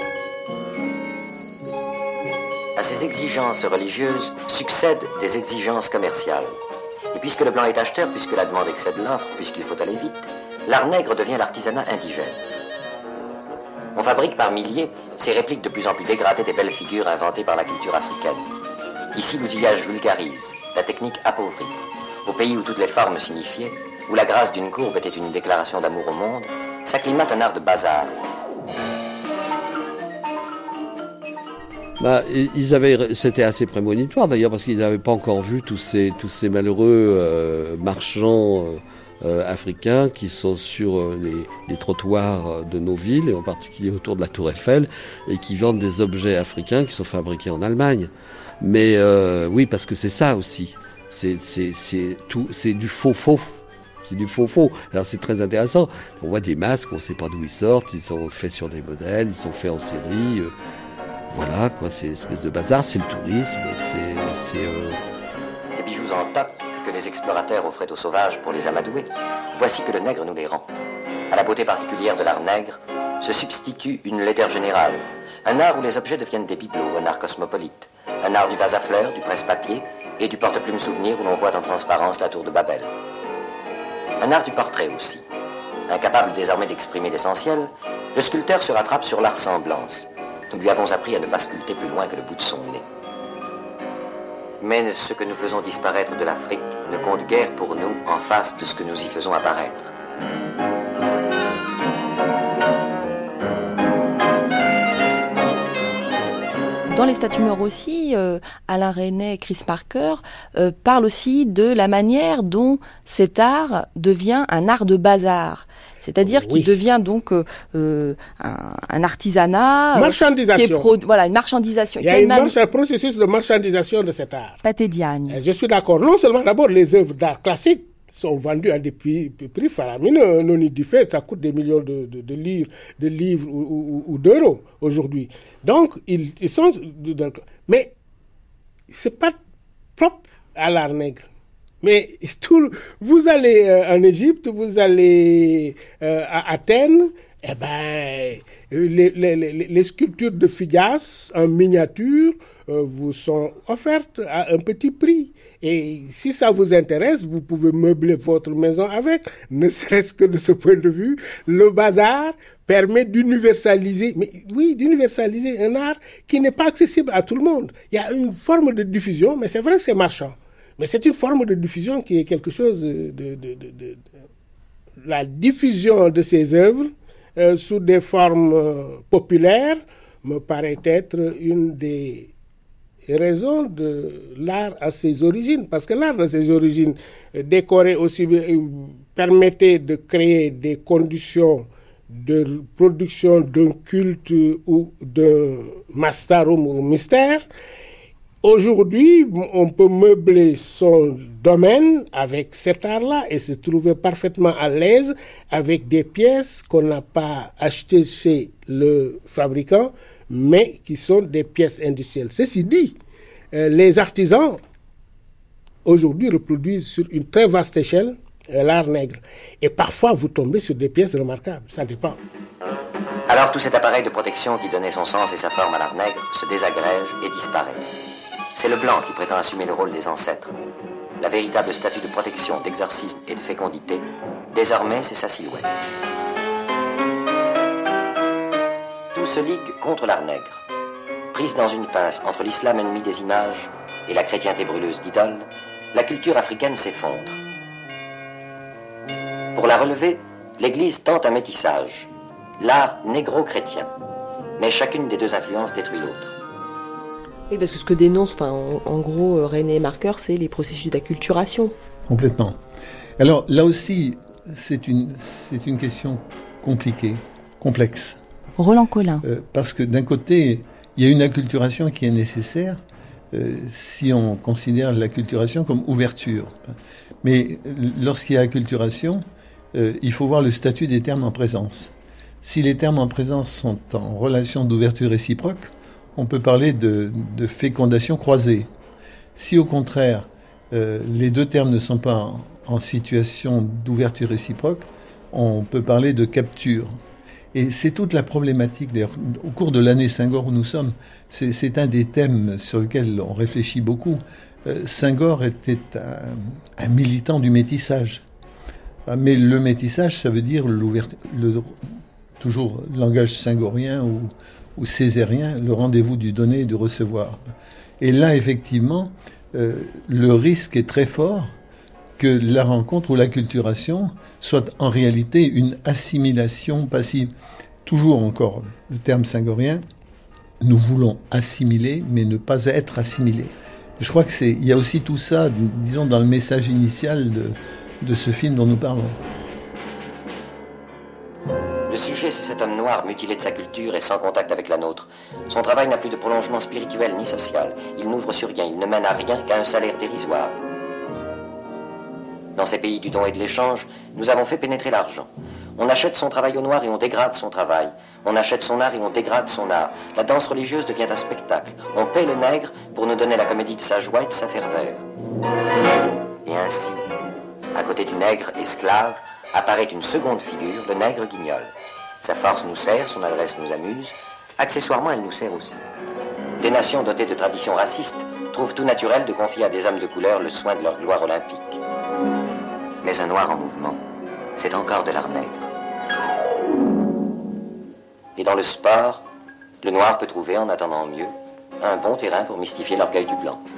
À ces exigences religieuses succèdent des exigences commerciales. Et puisque le blanc est acheteur, puisque la demande excède l'offre, puisqu'il faut aller vite, l'art nègre devient l'artisanat indigène. On fabrique par milliers ces répliques de plus en plus dégradées des belles figures inventées par la culture africaine. Ici, l'outillage vulgarise, la technique appauvrit. Au pays où toutes les formes signifiaient, où la grâce d'une courbe était une déclaration d'amour au monde, s'acclimate un art de bazar. Bah, ils avaient, c'était assez prémonitoire d'ailleurs parce qu'ils n'avaient pas encore vu tous ces, tous ces malheureux euh, marchands euh, africains qui sont sur euh, les, les trottoirs de nos villes et en particulier autour de la Tour Eiffel et qui vendent des objets africains qui sont fabriqués en Allemagne. Mais euh, oui, parce que c'est ça aussi, c'est, c'est, c'est, tout, c'est du faux-faux. C'est du faux-faux. Alors c'est très intéressant. On voit des masques, on ne sait pas d'où ils sortent, ils sont faits sur des modèles, ils sont faits en série. Euh, Voilà, quoi, c'est une espèce de bazar, c'est le tourisme, c'est... c'est euh... Ces bijoux en toc que les explorateurs offraient aux sauvages pour les amadouer, voici que le nègre nous les rend. À la beauté particulière de l'art nègre se substitue une laideur générale, un art où les objets deviennent des bibelots, un art cosmopolite, un art du vase à fleurs, du presse-papier et du porte-plume souvenir où l'on voit en transparence la tour de Babel. Un art du portrait aussi. Incapable désormais d'exprimer l'essentiel, le sculpteur se rattrape sur la ressemblance. Nous lui avons appris à ne pas sculpter plus loin que le bout de son nez. Mais ce que nous faisons disparaître de l'Afrique ne compte guère pour nous en face de ce que nous y faisons apparaître. Dans Les Statues Meurs aussi, euh, Alain Resnais et Chris Marker euh, parlent aussi de la manière dont cet art devient un art de bazar. C'est-à-dire oui. qu'il devient donc euh, un, un artisanat. Marchandisation. Euh, qui est pro, voilà, une marchandisation. Il y a, une marche, un processus de marchandisation de cet art. Pathé Diagne. Je suis d'accord. Non seulement d'abord les œuvres d'art classiques sont vendues à des prix, prix faramineux. Non, du fait, ça coûte des millions de, de, de, livres, de livres ou, ou, ou d'euros aujourd'hui. Donc, ils, ils sont... Mais ce n'est pas propre à l'art nègre. Mais tout, vous allez euh, en Égypte, vous allez euh, à Athènes, eh ben, les, les, les, les sculptures de Figas en miniature euh, vous sont offertes à un petit prix. Et si ça vous intéresse, vous pouvez meubler votre maison avec, ne serait-ce que de ce point de vue. Le bazar permet d'universaliser, mais oui, d'universaliser un art qui n'est pas accessible à tout le monde. Il y a une forme de diffusion, mais c'est vrai que c'est marchand. Mais c'est une forme de diffusion qui est quelque chose de... de, de, de, de la diffusion de ces œuvres euh, sous des formes euh, populaires me paraît être une des raisons de l'art à ses origines. Parce que l'art à ses origines, euh, décoré aussi, euh, permettait de créer des conditions de production d'un culte ou d'un mastarum ou mystère. Aujourd'hui, on peut meubler son domaine avec cet art-là et se trouver parfaitement à l'aise avec des pièces qu'on n'a pas achetées chez le fabricant, mais qui sont des pièces industrielles. Ceci dit, euh, les artisans, aujourd'hui, reproduisent sur une très vaste échelle euh, l'art nègre. Et parfois, vous tombez sur des pièces remarquables. Ça dépend. Alors, tout cet appareil de protection qui donnait son sens et sa forme à l'art nègre se désagrège et disparaît. C'est le blanc qui prétend assumer le rôle des ancêtres. La véritable statue de protection, d'exorcisme et de fécondité, désormais, c'est sa silhouette. Tout se ligue contre l'art nègre. Prise dans une pince entre l'islam ennemi des images et la chrétienté brûleuse d'idoles, la culture africaine s'effondre. Pour la relever, l'Église tente un métissage, l'art négro-chrétien. Mais chacune des deux influences détruit l'autre. Oui, parce que ce que dénonce, enfin, en, en gros, René Marqueur, c'est les processus d'acculturation. Complètement. Alors là aussi, c'est une, c'est une question compliquée, complexe. Roland Collin. Euh, parce que d'un côté, il y a une acculturation qui est nécessaire euh, si on considère l'acculturation comme ouverture. Mais lorsqu'il y a acculturation, euh, il faut voir le statut des termes en présence. Si les termes en présence sont en relation d'ouverture réciproque, on peut parler de, de fécondation croisée. Si au contraire, euh, les deux termes ne sont pas en, en situation d'ouverture réciproque, on peut parler de capture. Et c'est toute la problématique, d'ailleurs, au cours de l'année Senghor où nous sommes, c'est, c'est un des thèmes sur lesquels on réfléchit beaucoup. Euh, Senghor était un, un militant du métissage. Mais le métissage, ça veut dire l'ouverture, le, toujours le langage senghorien ou ou césarien, le rendez-vous du donner et du recevoir. Et là, effectivement, euh, le risque est très fort que la rencontre ou l'acculturation soit en réalité une assimilation passive. Toujours encore le terme senghorien, nous voulons assimiler, mais ne pas être assimilés. Je crois que c'est, il y a aussi tout ça, disons, dans le message initial de, de ce film dont nous parlons. Le sujet, c'est cet homme noir mutilé de sa culture et sans contact avec la nôtre. Son travail n'a plus de prolongement spirituel ni social. Il n'ouvre sur rien, il ne mène à rien qu'à un salaire dérisoire. Dans ces pays du don et de l'échange, nous avons fait pénétrer l'argent. On achète son travail au noir et on dégrade son travail. On achète son art et on dégrade son art. La danse religieuse devient un spectacle. On paie le nègre pour nous donner la comédie de sa joie et de sa ferveur. Et ainsi, à côté du nègre esclave, apparaît une seconde figure, le nègre guignol. Sa force nous sert, son adresse nous amuse. Accessoirement, elle nous sert aussi. Des nations dotées de traditions racistes trouvent tout naturel de confier à des hommes de couleur le soin de leur gloire olympique. Mais un noir en mouvement, c'est encore de l'art nègre. Et dans le sport, le noir peut trouver, en attendant mieux, un bon terrain pour mystifier l'orgueil du blanc.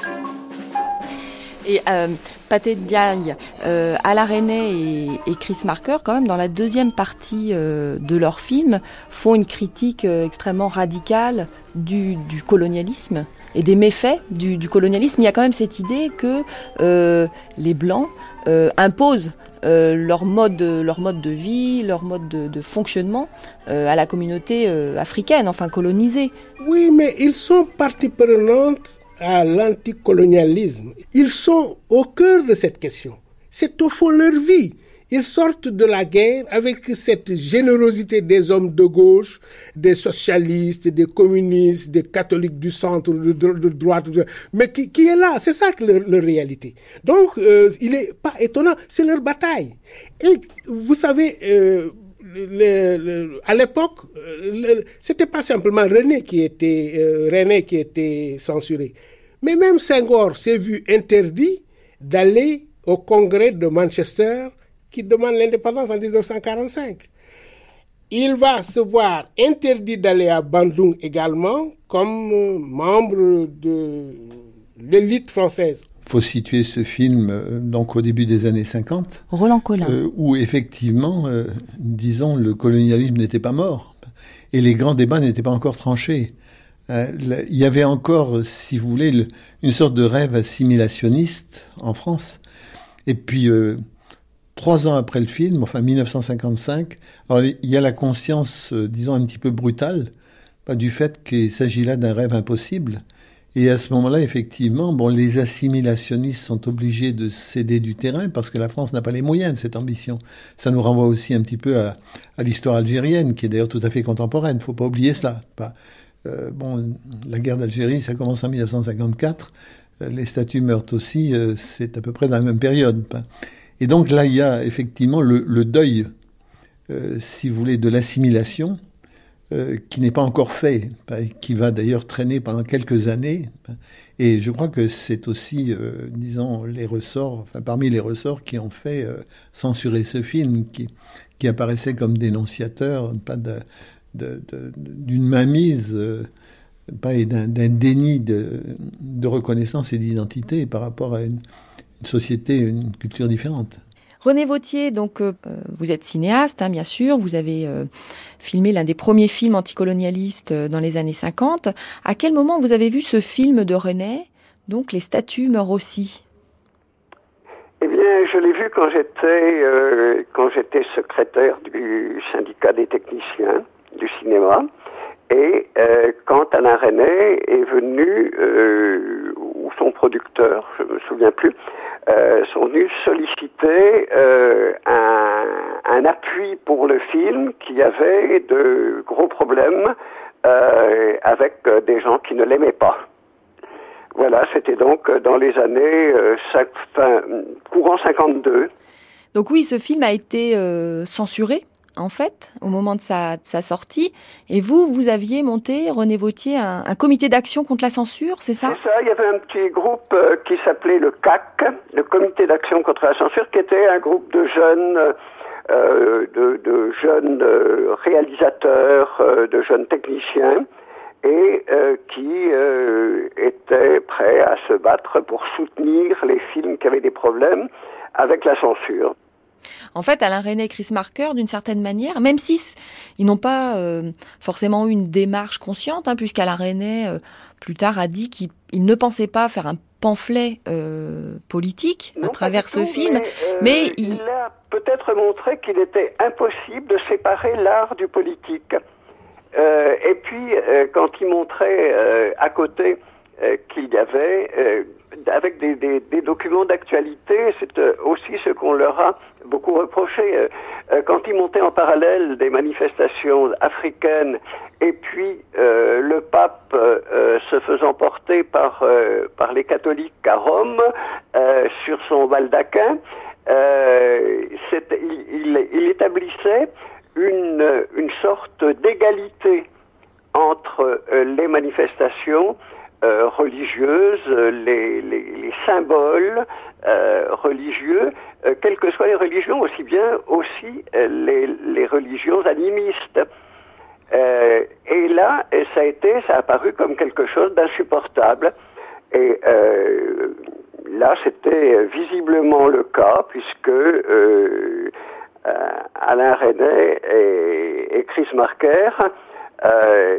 Et euh, Pathé Ndiaye, euh, Alain Resnais et, et Chris Marker, quand même, dans la deuxième partie euh, de leur film, font une critique euh, extrêmement radicale du, du colonialisme et des méfaits du, du colonialisme. Il y a quand même cette idée que euh, les Blancs euh, imposent euh, leur mode, leur mode de vie, leur mode de, de fonctionnement euh, à la communauté euh, africaine, enfin colonisée. Oui, mais ils sont partie prenante à l'anticolonialisme. Ils sont au cœur de cette question. C'est au fond leur vie. Ils sortent de la guerre avec cette générosité des hommes de gauche, des socialistes, des communistes, des catholiques du centre, de, de, de droite, de, mais qui, qui est là. C'est ça que leur, leur réalité. Donc, euh, il n'est pas étonnant. C'est leur bataille. Et vous savez, euh, le, le, à l'époque, le, c'était pas simplement René qui était, euh, René qui était censuré. Mais même Senghor s'est vu interdit d'aller au congrès de Manchester qui demande l'indépendance en dix-neuf cent quarante-cinq. Il va se voir interdit d'aller à Bandung également comme membre de l'élite française. Il faut situer ce film euh, donc au début des années cinquante. Roland Collin. Euh, où effectivement, euh, disons, le colonialisme n'était pas mort et les grands débats n'étaient pas encore tranchés. Euh, là, il y avait encore, si vous voulez, le, une sorte de rêve assimilationniste en France. Et puis, euh, trois ans après le film, enfin dix-neuf cent cinquante-cinq, alors, il y a la conscience, euh, disons, un petit peu brutale, bah, du fait qu'il s'agit là d'un rêve impossible. Et à ce moment-là, effectivement, bon, les assimilationnistes sont obligés de céder du terrain parce que la France n'a pas les moyens de cette ambition. Ça nous renvoie aussi un petit peu à, à l'histoire algérienne, qui est d'ailleurs tout à fait contemporaine. Il ne faut pas oublier cela. Pas, euh, bon, la guerre d'Algérie, ça commence en dix-neuf cent cinquante-quatre. Euh, les statuts meurent aussi, euh, c'est à peu près dans la même période. Pas. Et donc là, il y a effectivement le, le deuil, euh, si vous voulez, de l'assimilation, Euh, qui n'est pas encore fait, qui va d'ailleurs traîner pendant quelques années. Et je crois que c'est aussi, euh, disons, les ressorts, enfin parmi les ressorts qui ont fait euh, censurer ce film, qui, qui apparaissait comme dénonciateur, pas de, de, de, d'une mainmise, euh, pas et d'un, d'un déni de, de reconnaissance et d'identité par rapport à une, une société, une culture différente. René Vauthier, donc euh, vous êtes cinéaste, hein, bien sûr. Vous avez euh, filmé l'un des premiers films anticolonialistes euh, dans les années cinquante. À quel moment vous avez vu ce film de René, donc Les statues meurent aussi? Eh bien, je l'ai vu quand j'étais euh, quand j'étais secrétaire du syndicat des techniciens du cinéma. Et euh, quand Alain Resnais est venu, euh, ou son producteur, je me souviens plus, euh, sont venus solliciter euh, un, un appui pour le film qui avait de gros problèmes euh, avec euh, des gens qui ne l'aimaient pas. Voilà, c'était donc dans les années euh, cinq, fin, courant cinquante-deux. Donc oui, ce film a été euh, censuré, en fait, au moment de sa, de sa sortie. Et vous, vous aviez monté, René Vauthier, un, un comité d'action contre la censure, c'est ça? C'est ça, il y avait un petit groupe euh, qui s'appelait le C A C, le Comité d'action contre la censure, qui était un groupe de jeunes, euh, de, de jeunes euh, réalisateurs, euh, de jeunes techniciens, et euh, qui euh, étaient prêts à se battre pour soutenir les films qui avaient des problèmes avec la censure. En fait, Alain Resnais et Chris Marker, d'une certaine manière, même si ils n'ont pas euh, forcément eu une démarche consciente, hein, puisqu'Alain Resnais, euh, plus tard, a dit qu'il il ne pensait pas faire un pamphlet euh, politique non, à travers ce tout, film, mais, euh, mais il... il a peut-être montré qu'il était impossible de séparer l'art du politique. Euh, et puis, euh, quand il montrait euh, à côté euh, qu'il y avait, euh, avec des, des, des documents d'actualité, c'est euh, aussi ce qu'on leur a beaucoup reproché. Euh, euh, quand il montait en parallèle des manifestations africaines, et puis euh, le pape euh, se faisant porter par, euh, par les catholiques à Rome, euh, sur son baldaquin, euh, il, il, il établissait Une, une sorte d'égalité entre euh, les manifestations euh, religieuses, les, les, les symboles euh, religieux, euh, quelles que soient les religions, aussi bien aussi euh, les, les religions animistes. Euh, et là, ça a été, ça a apparu comme quelque chose d'insupportable. Et euh, là, c'était visiblement le cas, puisque euh, Euh, Alain Resnais et, et Chris Marker euh,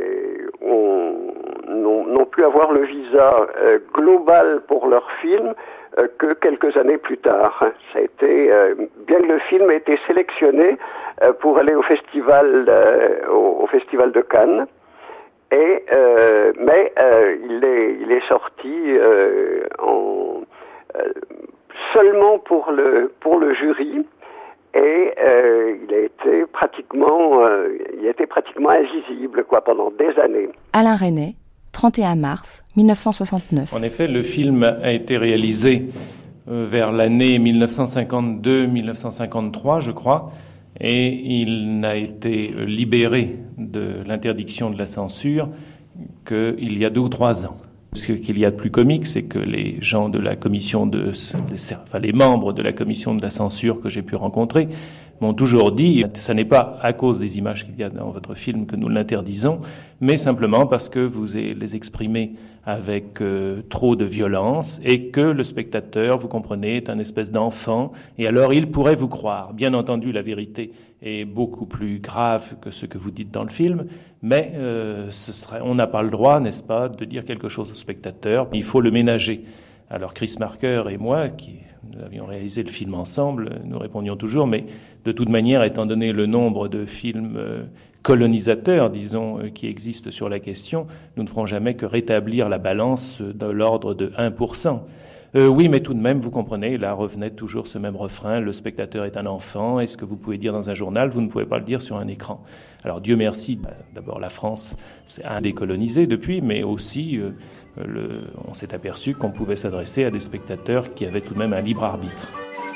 n'ont pu avoir le visa euh, global pour leur film euh, que quelques années plus tard. Ça a été, euh, bien que le film ait été sélectionné euh, pour aller au festival, euh, au, au festival de Cannes, et euh, mais euh, il est il est sorti euh, en euh, seulement pour le pour le jury. Et euh, il a été pratiquement, euh, il a été pratiquement invisible, quoi, pendant des années. Alain Resnais, trente et un mars mille neuf cent soixante-neuf. En effet, le film a été réalisé euh, vers l'année mille neuf cent cinquante-deux mille neuf cent cinquante-trois, je crois, et il n'a été libéré de l'interdiction de la censure qu'il y a deux ou trois ans. Ce qu'il y a de plus comique, c'est que les gens de la commission de, enfin les membres de la commission de la censure que j'ai pu rencontrer m'ont toujours dit, ça n'est pas à cause des images qu'il y a dans votre film que nous l'interdisons, mais simplement parce que vous les exprimez avec euh, trop de violence et que le spectateur, vous comprenez, est un espèce d'enfant et alors il pourrait vous croire. Bien entendu, la vérité est beaucoup plus grave que ce que vous dites dans le film, mais euh, ce serait, on n'a pas le droit, n'est-ce pas, de dire quelque chose au spectateur. Il faut le ménager. Alors Chris Marker et moi, qui nous avions réalisé le film ensemble, nous répondions toujours, mais de toute manière, étant donné le nombre de films euh, colonisateurs, disons, euh, qui existent sur la question, nous ne ferons jamais que rétablir la balance de l'ordre de un pour cent. Euh, oui, mais tout de même, vous comprenez, là revenait toujours ce même refrain, le spectateur est un enfant, et ce que vous pouvez dire dans un journal, vous ne pouvez pas le dire sur un écran. Alors Dieu merci, bah, d'abord la France s'est indécolonisée depuis, mais aussi euh, le, on s'est aperçu qu'on pouvait s'adresser à des spectateurs qui avaient tout de même un libre arbitre.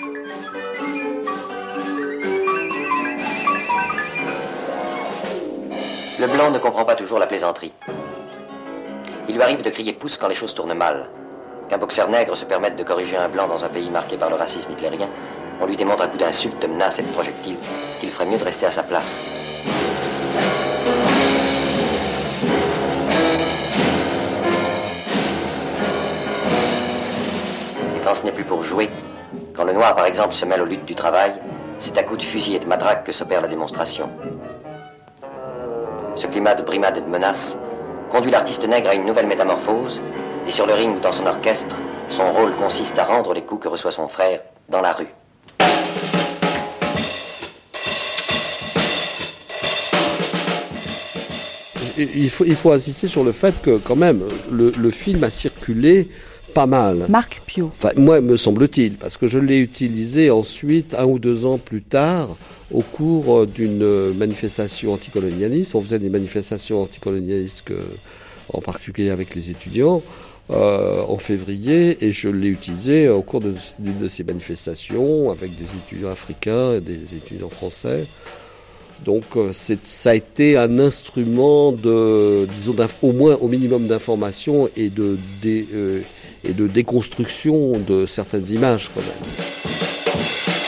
Le blanc ne comprend pas toujours la plaisanterie. Il lui arrive de crier pouce quand les choses tournent mal. Qu'un boxeur nègre se permette de corriger un blanc dans un pays marqué par le racisme hitlérien, on lui démontre à coups d'insultes, de menaces et de projectiles qu'il ferait mieux de rester à sa place. Et quand ce n'est plus pour jouer, quand le noir par exemple se mêle aux luttes du travail, c'est à coups de fusil et de matraque que s'opère la démonstration. Ce climat de brimade et de menace conduit l'artiste nègre à une nouvelle métamorphose, et sur le ring ou dans son orchestre, son rôle consiste à rendre les coups que reçoit son frère dans la rue. Il faut, il faut insister sur le fait que, quand même, le, le film a circulé pas mal. Marc Piot. Enfin, moi, me semble-t-il, parce que je l'ai utilisé ensuite, un ou deux ans plus tard, au cours d'une manifestation anticolonialiste. On faisait des manifestations anticolonialistes, que, en particulier avec les étudiants, euh, en février, et je l'ai utilisé au cours de, d'une de ces manifestations avec des étudiants africains et des étudiants français. Donc c'est, ça a été un instrument de, disons, au moins au minimum d'information et de, de, euh, et de déconstruction de certaines images quand même.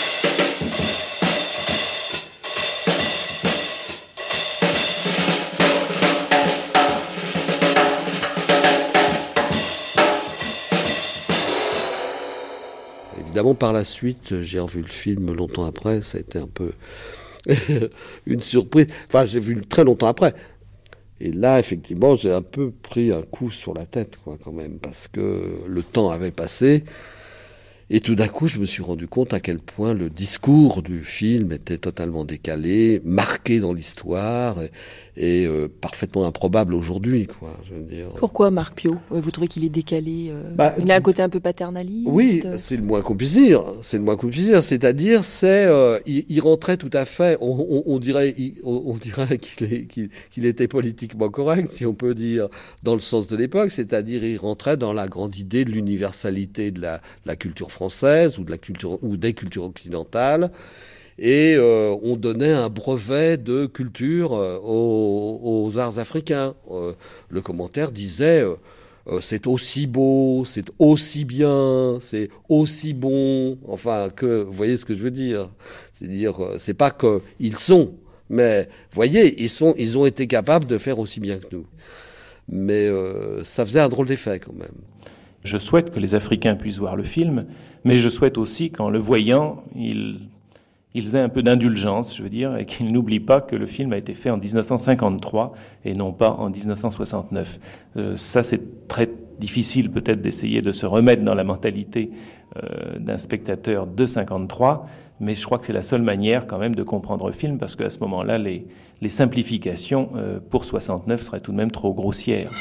Évidemment, par la suite, j'ai revu le film longtemps après, ça a été un peu une surprise. Enfin, j'ai vu très longtemps après. Et là, effectivement, j'ai un peu pris un coup sur la tête, quoi, quand même, parce que le temps avait passé. Et tout d'un coup, je me suis rendu compte à quel point le discours du film était totalement décalé, marqué dans l'histoire et, et euh, parfaitement improbable aujourd'hui, quoi. Je veux dire. Pourquoi Marc Piot ? Vous trouvez qu'il est décalé euh, bah, Il a un côté un peu paternaliste ? Oui, c'est le moins qu'on puisse dire. C'est le moins qu'on puisse dire. C'est-à-dire, c'est, euh, il, il rentrait tout à fait. On, on, on dirait, il, on, on dirait qu'il, est, qu'il, qu'il était politiquement correct, si on peut dire, dans le sens de l'époque. C'est-à-dire, il rentrait dans la grande idée de l'universalité de la, de la culture française ou de la culture ou des cultures occidentales. Et euh, on donnait un brevet de culture euh, aux, aux arts africains. Euh, le commentaire disait euh, euh, c'est aussi beau, c'est aussi bien, c'est aussi bon. Enfin, que vous voyez ce que je veux dire. C'est-à-dire, euh, c'est pas qu'ils sont, mais voyez, ils sont, ils ont été capables de faire aussi bien que nous. Mais euh, ça faisait un drôle d'effet quand même. Je souhaite que les Africains puissent voir le film, mais je souhaite aussi qu'en le voyant, ils, ils aient un peu d'indulgence, je veux dire, et qu'ils n'oublient pas que le film a été fait en dix-neuf cent cinquante-trois et non pas en dix-neuf cent soixante-neuf. Euh, ça, c'est très difficile peut-être d'essayer de se remettre dans la mentalité euh, d'un spectateur de cinquante-trois, mais je crois que c'est la seule manière quand même de comprendre le film, parce qu'à ce moment-là, les, les simplifications euh, pour soixante-neuf seraient tout de même trop grossières.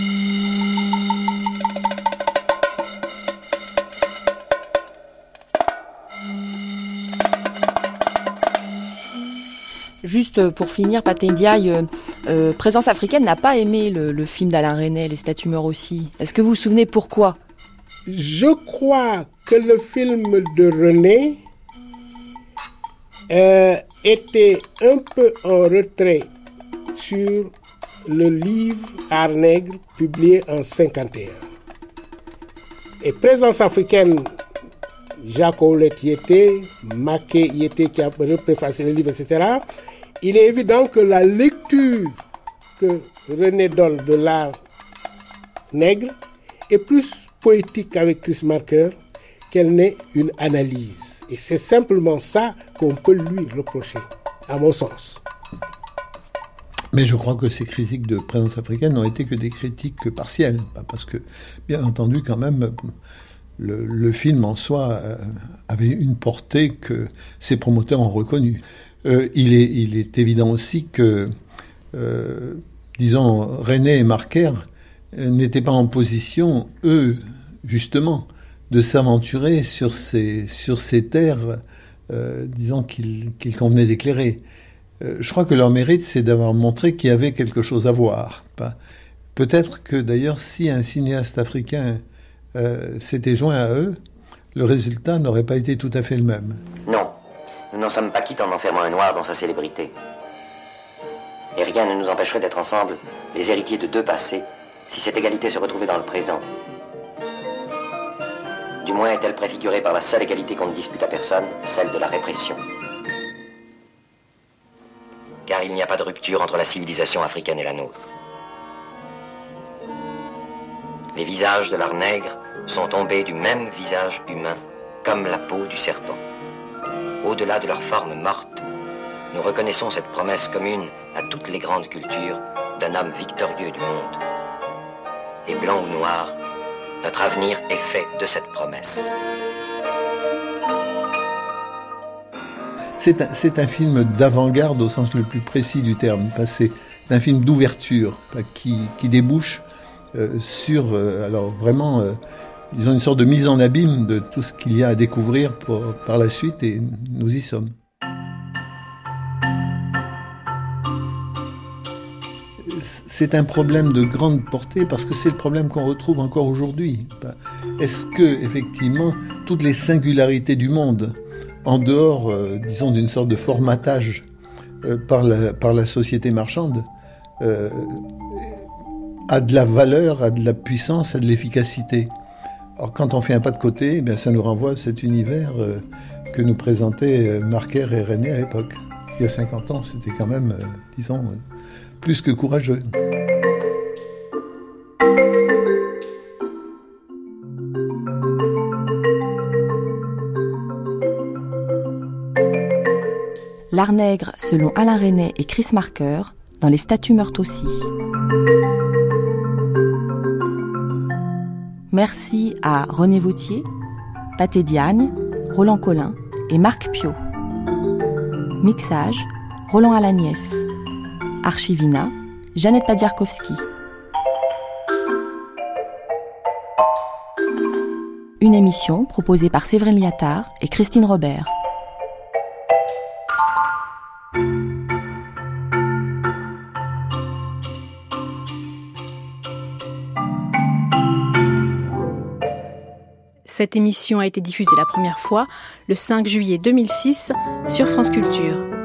Juste pour finir, Pathé Ndiaye, euh, euh, Présence africaine n'a pas aimé le, le film d'Alain Resnais, Les statues meurent aussi. Est-ce que vous vous souvenez pourquoi ? Je crois que le film de René euh, était un peu en retrait sur le livre Art nègre publié en cinquante et un. Et Présence africaine, Jacques Oulette y était, Maquet y était qui a préfacé le livre, et cetera. Il est évident que la lecture que René donne de l'art nègre est plus poétique avec Chris Marker qu'elle n'est une analyse. Et c'est simplement ça qu'on peut lui reprocher, à mon sens. Mais je crois que ces critiques de Présence africaine n'ont été que des critiques partielles, parce que, bien entendu, quand même, le, le film en soi avait une portée que ses promoteurs ont reconnue. Euh, il, est, il est évident aussi que, euh, disons, René et Marker euh, n'étaient pas en position, eux, justement, de s'aventurer sur ces, sur ces terres, euh, disons, qu'il, qu'il convenait d'éclairer. Euh, je crois que leur mérite, c'est d'avoir montré qu'il y avait quelque chose à voir. Peut-être que, d'ailleurs, si un cinéaste africain euh, s'était joint à eux, le résultat n'aurait pas été tout à fait le même. Non, nous n'en sommes pas quittes en enfermant un noir dans sa célébrité. Et rien ne nous empêcherait d'être ensemble les héritiers de deux passés, si cette égalité se retrouvait dans le présent. Du moins est-elle préfigurée par la seule égalité qu'on ne dispute à personne, celle de la répression. Car il n'y a pas de rupture entre la civilisation africaine et la nôtre. Les visages de l'art nègre sont tombés du même visage humain, comme la peau du serpent. Au-delà de leur forme morte, nous reconnaissons cette promesse commune à toutes les grandes cultures d'un homme victorieux du monde. Et blanc ou noir, notre avenir est fait de cette promesse. C'est un, c'est un film d'avant-garde au sens le plus précis du terme. C'est un film d'ouverture qui, qui débouche euh, sur, euh, alors vraiment, euh, disons une sorte de mise en abîme de tout ce qu'il y a à découvrir pour, par la suite, et nous y sommes. C'est un problème de grande portée parce que c'est le problème qu'on retrouve encore aujourd'hui. Est-ce que, effectivement, toutes les singularités du monde, en dehors, euh, disons, d'une sorte de formatage euh, par, la, par la société marchande, euh, a de la valeur, a de la puissance, a de l'efficacité. Alors quand on fait un pas de côté, eh bien, ça nous renvoie à cet univers euh, que nous présentaient euh, Marker et René à l'époque. Il y a cinquante ans, c'était quand même, euh, disons, euh, plus que courageux. L'art nègre, selon Alain Resnais et Chris Marker, dans Les statues meurent aussi. Merci à René Vautier, Pathé Diagne, Roland Collin et Marc Piot. Mixage, Roland Alagnès. Archivina, Jeannette Padiarkowski. Une émission proposée par Séverine Liattard et Christine Robert. Cette émission a été diffusée la première fois le cinq juillet deux mille six sur France Culture.